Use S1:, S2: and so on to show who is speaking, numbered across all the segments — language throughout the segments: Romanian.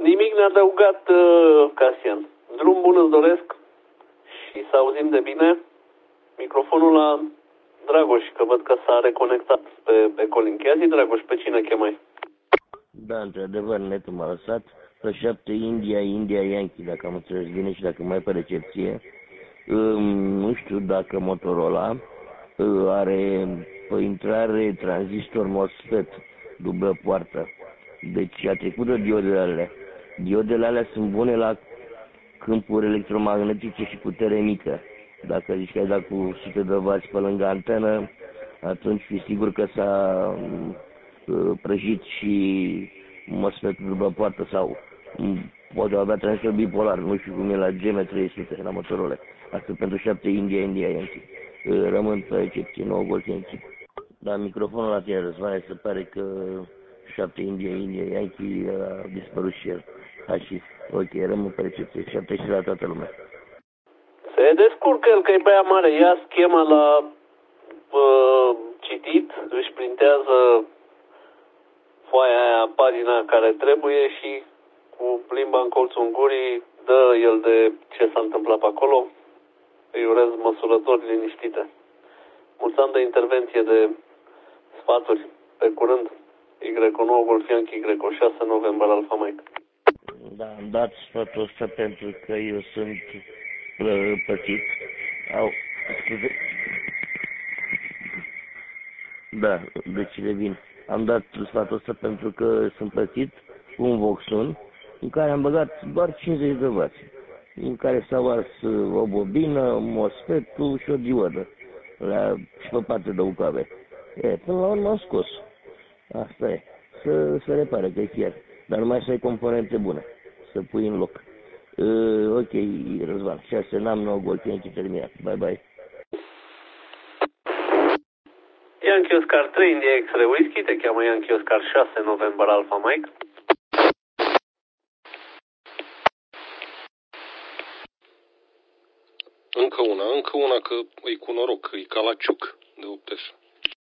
S1: Nimic neadăugat, Casian. Drum bun îți doresc și să auzim de bine. Microfonul la Dragoș, că văd că s-a reconectat pe Colin. Ia zi, Dragoș, pe cine chemai?
S2: Da, într-adevăr, netul m-a lăsat. Pe 7 India Yankee, dacă am înțeles bine și dacă mai pe recepție. Nu știu dacă Motorola are pe intrare tranzistor MOSFET, dublă poartă. Deci a trecut de diodele alea. Diodele alea sunt bune la câmpuri electromagnetice și putere mică. Dacă zici că ai dat cu 100 de W pe lângă antenă, atunci fi sigur că s-a prăjit și MOSFET-ul dublă poartă sau poate avea transistor bipolar, nu știu cum e la GM300 la Motorola. Asta pentru 7 India Yankee. Rămân pe recepție, 9 Golf Yankee. Dar microfonul la tine, Răzvane, se pare că 7 India Yankee a dispărut și el. Și ok, rămân pe recepție, 7 și la toată lumea.
S1: Se descurcă el că e băia mare, ia schema la citit, își printează foaia aia, pagina care trebuie și cu limba în colțul gurii dă el de ce s-a întâmplat pe acolo. Îi urez măsurători liniștite. Mulți ani de intervenție, de sfaturi. Pe curând. Y9 Golf Yankee, Y6 November Alpha Mike.
S2: Da, am dat sfatul ăsta pentru că eu sunt plătit. Scuze. Da, deci revin. Am dat sfatul ăsta pentru că sunt plătit cu un Voxun în care am băgat doar 50 de W, în care s-a ars o bobină, MOSFET-ul și o diodă și pe partea de UKV. Până la urmă am scos. Asta e. Să repare că e fier. Dar numai să ai componente bune. Să pui în loc. Ok, Răzvan. 6 n-am 9 Golf Yankee terminat. Bye bye.
S1: Yankee Oscar 3 India X-Ray Whiskey, te cheamă Yankee Oscar 6 November Alpha Mike.
S3: Încă una că e cu noroc, că e ca la ciuc de 8 așa.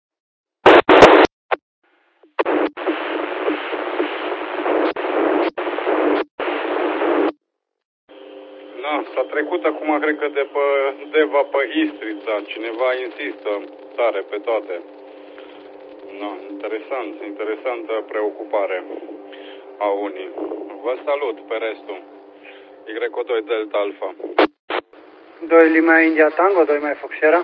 S4: Da, s-a trecut acum, cred că de pe Deva pe Istrița. Cineva insistă tare pe toate. Da, interesantă preocupare a unii. Vă salut pe restul. Y2 Delta Alpha.
S5: 2 Lima India Tango, 2 mai Fox Sierra.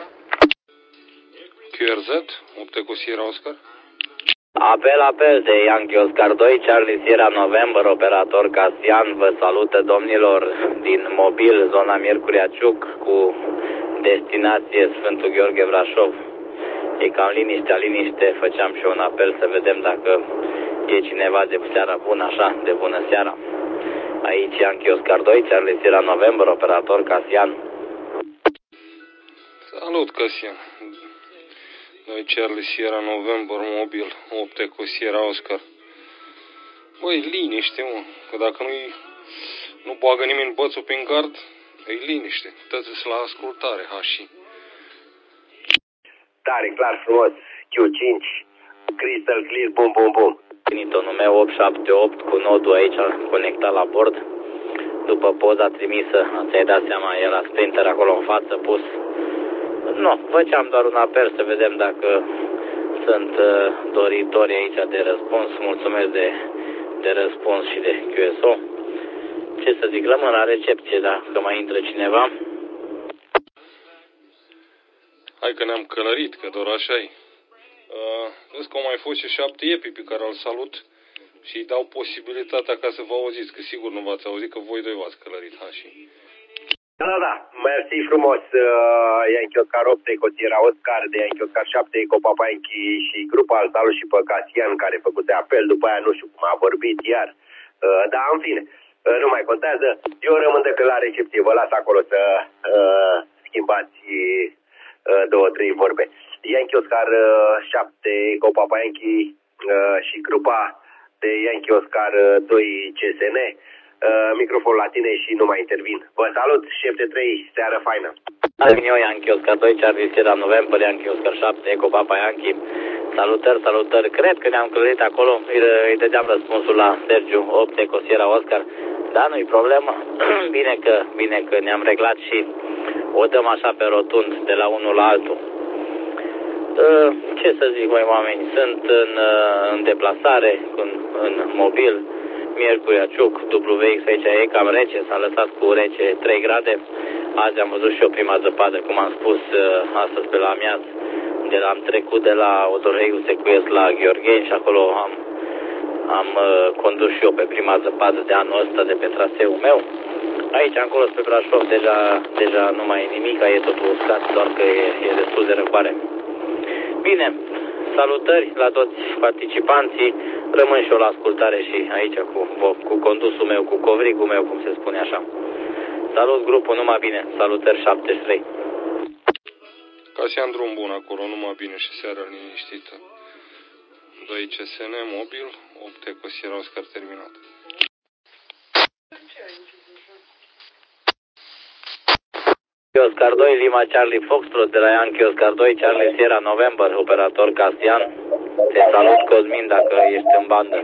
S3: QRZ, 8 cu Sierra Oscar.
S6: Apel de Yankee Oscar 2, Charlie Sierra November, operator Casian, vă salută domnilor din mobil, zona Miercurea Ciuc, cu destinație Sfântul Gheorghe Brașov. E cam liniște, făceam și un apel să vedem dacă e cineva de seara bună, așa, de bună seara. Aici Yankee Oscar 2, Charlie Sierra November, operator Casian.
S3: Salut, Casian. Noi Charlie Sierra November, mobil, 8 cu Sierra Oscar. Băi, liniște, mă, că dacă nu bagă nimeni bățul prin gard, e liniște. Tăți la ascultare, hași.
S7: Tare, clar, frumos, Q5, crystal clear, bum, bum, bum.
S6: Nitonul meu 878 cu nodul aici conectat la bord. După poza trimisă, ți-ai dat seama, era Sprinter acolo în față pus. Nu, făceam doar un apel să vedem dacă sunt doritori aici de răspuns. Mulțumesc de răspuns și de QSO. Ce să zic, rămân la recepție dacă mai intră cineva.
S3: Hai că ne-am călărit, că doar așa-i. Vezi că au mai fost și 7 epi pe care îl salut și îi dau posibilitatea ca să vă auziți, că sigur nu v-ați auzit, că voi doi v-ați călărit, hașii.
S7: Da, mersi frumos, Yankee Oscar 8, cu Sierra Oscar, de Yankee Oscar 7, cu Papa Yankee și grupa al salut și pe Casian, care făcuse apel, după aia nu știu cum a vorbit iar. Da, în fine, nu mai contează. Eu rămân decât la recepție, vă las acolo să schimbați 2-3 vorbe. Yankee Oscar 7, cu Papa Yankee și grupa de Yankee Oscar 2 CSN. Microfonul la tine și nu mai intervin. Vă salut, șef de 3, seară faină!
S6: Alminio Yankee Oscar 2, Charlie Sierra November, Yankee Oscar 7, Eco Papa Yankee. Salutări, salutări. Cred că ne-am clădit acolo. Îi dădeam răspunsul la Sergiu 8, Eco Sierra Oscar. Da, nu-i problemă. Bine că ne-am reglat și o dăm așa pe rotund de la unul la altul. Ce să zic, mai oameni, sunt în deplasare, în mobil, Miercurea Ciuc, WX aici e cam rece, s-a lăsat cu rece 3 grade. Azi am văzut și eu prima zăpadă, cum am spus astăzi pe la amiaz. Am trecut de la Odorheiu Secuiesc la Gheorgheni și acolo am condus și eu pe prima zăpadă de anul ăsta de pe traseul meu. Aici, acolo, spre Brașov, deja nu mai e nimic, e totul uscat, doar că e destul de răcoare. Bine, salutări la toți participanții, rămân și eu la ascultare și aici cu condusul meu, cu covrigul meu, cum se spune așa. Salut grupul, numai bine, salutări 73.
S3: Casian, drum bun acolo, numai bine și seara liniștită. 2 CSN, mobil, 8 Eco Sierra Oscar terminat.
S6: Oscar 2, Lima Charlie Foxtrot de la Yankee Oscar 2, Charlie Sierra November, operator Castian. Te salut, Cosmin, dacă ești în bandă.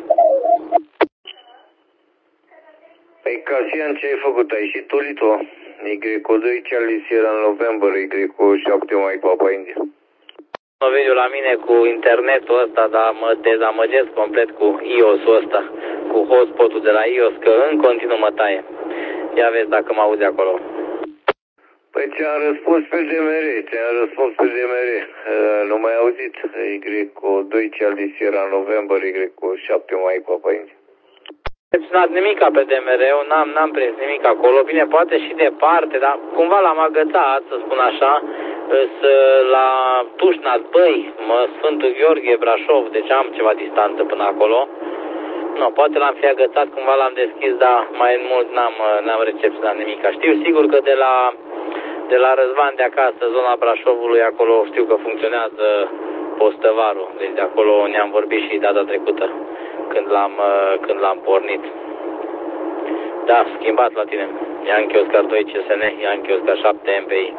S8: Păi, Castian, ce ai făcut? Ai și tulit-o? Y2 Charlie Sierra November, Y7 Mike Papa India.
S6: Video la mine cu internetul ăsta, dar mă dezamăgesc complet cu iOS-ul ăsta, cu hotspot-ul de la iOS, că în continuu mă taie. Ia vezi dacă mă auzi acolo.
S8: Păi ți-am răspuns pe DMR, nu mai auzit. Y2 Charlie Sierra November, Y7 Mike Papa India.
S6: N-am nimica pe DMR, eu n-am prins nimic acolo, bine, poate și departe, dar cumva l-am agățat, să spun așa, la Tușnat, Băi, Sfântul Gheorghe, Brașov, deci am ceva distanță până acolo. Nu, poate l-am fi agățat, cumva l-am deschis, dar mai mult n-am recepționat nimica. Știu sigur că de la Răzvan de acasă, zona Brașovului, acolo știu că funcționează postăvarul, deci de acolo ne-am vorbit și data trecută, când l-am pornit. Da, schimbat la tine. Yankee Oscar 2 CSN, Yankee Oscar 7 MPI.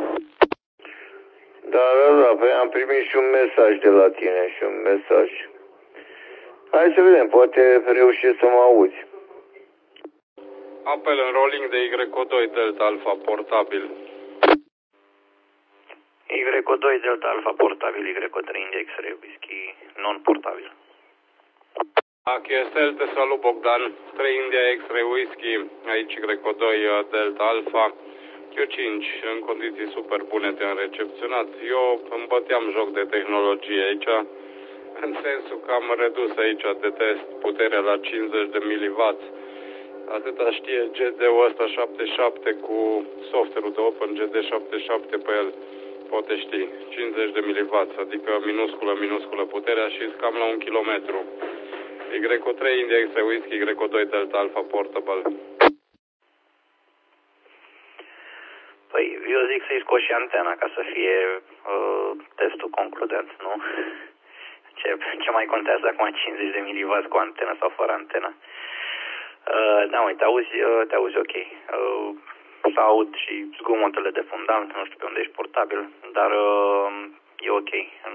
S8: Da, păi am primit și un mesaj de la tine, Hai să vedem, poate reușești să mă auzi.
S4: Apel în rolling de Y2 Delta Alpha portabil.
S9: Y2 Delta Alpha portabil, Y3 India X-Ray Whisky non-portabil.
S4: AQSL, te salut Bogdan, 3 India X-Ray Whisky, aici Y2 Delta Alpha, Q5, în condiții super bune te-am recepționat. Eu îmi băteam joc de tehnologie aici, în sensul că am redus aici de test puterea la 50 de mW. Atâta știe GD-ul ăsta 77 cu software-ul de OpenGD77 pe el. Poate ști, 50 de mW, adică minusculă puterea și cam la 1 km. Y3 India X Whisky, Y2 Delta Alpha Portable.
S9: Păi, eu zic să-i scoți și antena ca să fie testul concludent, nu? Ce mai contează acum 50 de mW cu antenă sau fără antenă? Da, măi, te auzi ok. Să aud și zgomotele de fundal, nu știu pe unde ești portabil, dar e ok,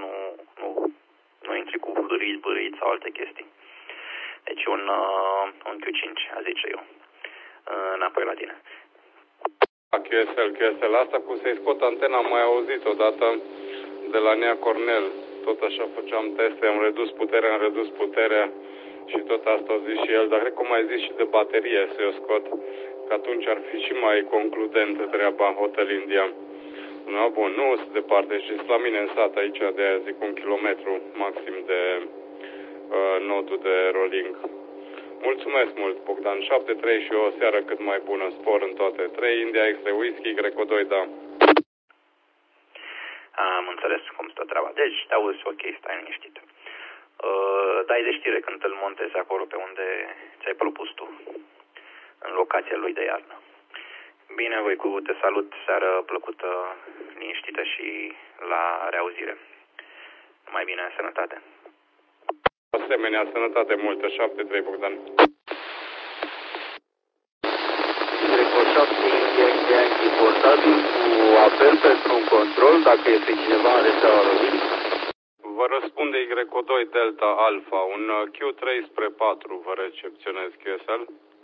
S9: nu intri cu hârâit sau alte chestii. Deci un Q5, a zice eu, înapoi la tine.
S4: QSL, asta cu să-i scot antena am mai auzit odată de la Nea Cornel, tot așa făceam teste, am redus puterea și tot asta a zis și el, dar cred că mai zis și de baterie să o scot, că atunci ar fi și mai concludentă treaba Hotel India. No, bun, nu sunt departe, și la mine în sat aici, de aia zic 1 kilometru maxim de nodul de rolling. Mulțumesc mult, Bogdan, 7-3 și o seară cât mai bună, spor în toate. 3 India X-Ray Whisky, Y2, da.
S9: Am înțeles cum stă treaba. Deci, te auzi ok, stai liniștit. Dai de știre când îl montezi acolo pe unde ți-ai propus tu, în locația lui de iarnă. Bine, Voicu, te salut, seară plăcută, liniștită și la reauzire. Numai bine, sănătate.
S4: Asemenea, sănătate multă, 7-3, Bogdan.
S6: Recordat portabil cu
S10: apel pentru un control dacă este cineva în rețeaua României.
S4: Vă răspunde Y2 Delta Alpha, un Q3 spre 4, vă recepționez QSL.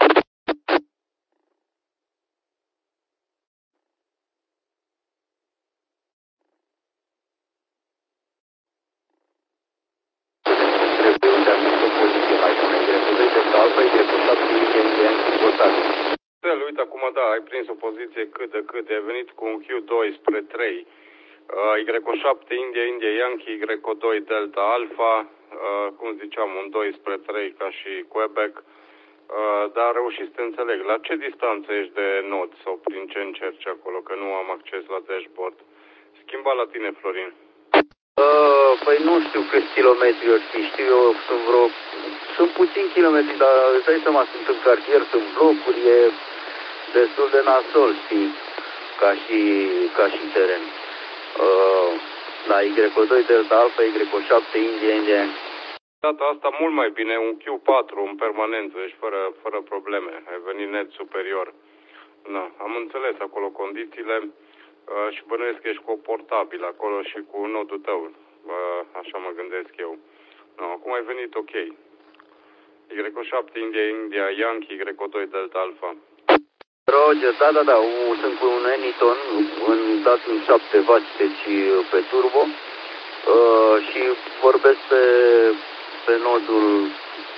S4: Uite, acum da, ai prins o poziție cât de cât, ai venit cu un Q2 spre 3. Y7 India, India Yankee, Y2 Delta Alpha, cum ziceam, un 2 spre 3 ca și Quebec, dar reușit să te înțeleg. La ce distanță ești de nod sau prin ce încerci acolo, că nu am acces la dashboard? Schimba la tine, Florin.
S10: Păi nu știu câți kilometri ori fi, știu eu, sunt puțini kilometri, dar îți dai seama, sunt în cartier, sunt blocuri, e destul de nasol, știi, ca și teren. La Y2 Delta Alpha, Y7 India, India.
S4: Data asta mult mai bine, un Q4 în permanență, deci fără probleme, ai venit net superior. Na, am înțeles acolo condițiile și bănuiesc că ești cu o portabil acolo și cu nodul tău, așa mă gândesc eu. Na, acum ai venit ok. Y7 India, India Yankee, Y2 Delta Alpha.
S10: Roger, da, sunt cu un Anyton, dat în 7W, deci pe turbo, și vorbesc pe nodul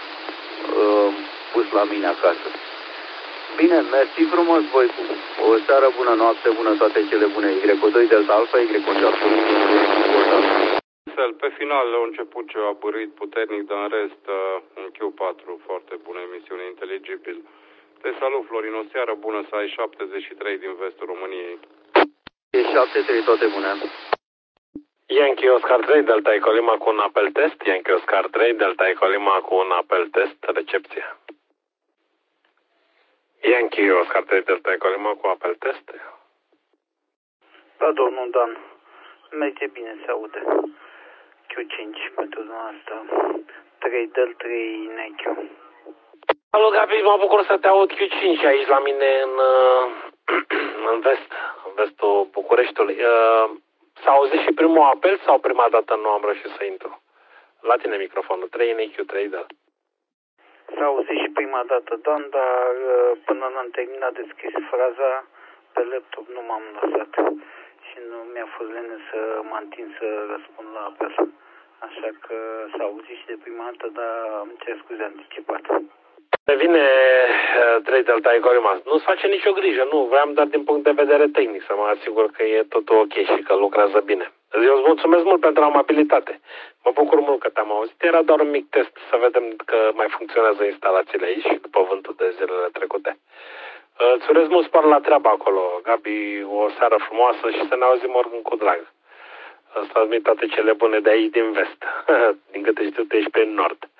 S10: pus la mine acasă. Bine, mersi frumos, voi. O seară bună, noapte bună, toate cele bune. Y2 Delta Alpha, Y7
S4: pe final au început ceva bârâit puternic, dar în rest un Q4, foarte bună emisiune, inteligibil. Te salut, Florin, o seară bună, să ai 73 din vestul României.
S10: 73, toate bune.
S11: Yankee Oscar 3, Delta Echo Lima cu un apel test. Yankee Oscar 3, Delta Echo Lima cu un apel test, recepție. Yankee Oscar 3, Delta Echo Lima cu apel test.
S9: Da, domnul Dan, merge bine, se aude. Q5 pentru dumneavoastră. 3 Del 3 Nechiu.
S11: Alo, Gabi, mă bucur să te aud Q5 aici la mine în vestul Bucureștiului. S-a auzit și primul apel sau prima dată nu am reușit să intru? La tine microfonul, 3 NQ, 3 Del.
S9: S-a auzit și prima dată, Dan, dar până n-am terminat de scris fraza pe laptop nu m-am lăsat și nu mi-a fost lene să mă întind să răspund la apel. Așa că s-a auzit și de prima dată, dar îmi cer scuze anticipat.
S11: Revine 3 Delta Echo Lima. Nu-ți face nicio grijă, nu. Vreau doar din punct de vedere tehnic să mă asigur că e totul ok și că lucrează bine. Eu îți mulțumesc mult pentru amabilitate. Mă bucur mult că te-am auzit. Era doar un mic test să vedem că mai funcționează instalațiile aici după vântul de zilele trecute. Îți urez mult spor la treabă acolo, Gabi, o seară frumoasă și să ne auzim oricum cu drag. Să transmit toate cele bune de aici din vest. Din câte știu, tu ești pe nord.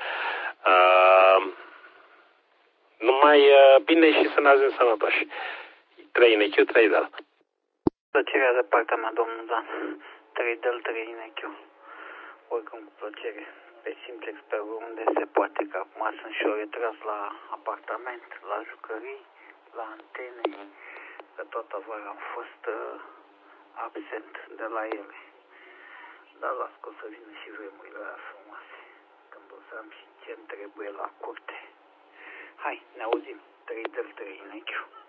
S11: Numai bine și să ne auzim sănătoși. 3 NQ, 3 Del.
S9: Plăcerea de partea mea, domnul Dan. 3 Del, 3 NQ. Oricum cu plăcere. Pe Simplex, pe unde se poate, că acum sunt și eu retras la apartament, la jucării, la antene, că toată vara am fost absent de la ele. Dar las că o să vină și vremurile alea frumoase, când o să am și ce-mi trebuie la curte. Hai, ne auzim. 3 Del 3 NQ.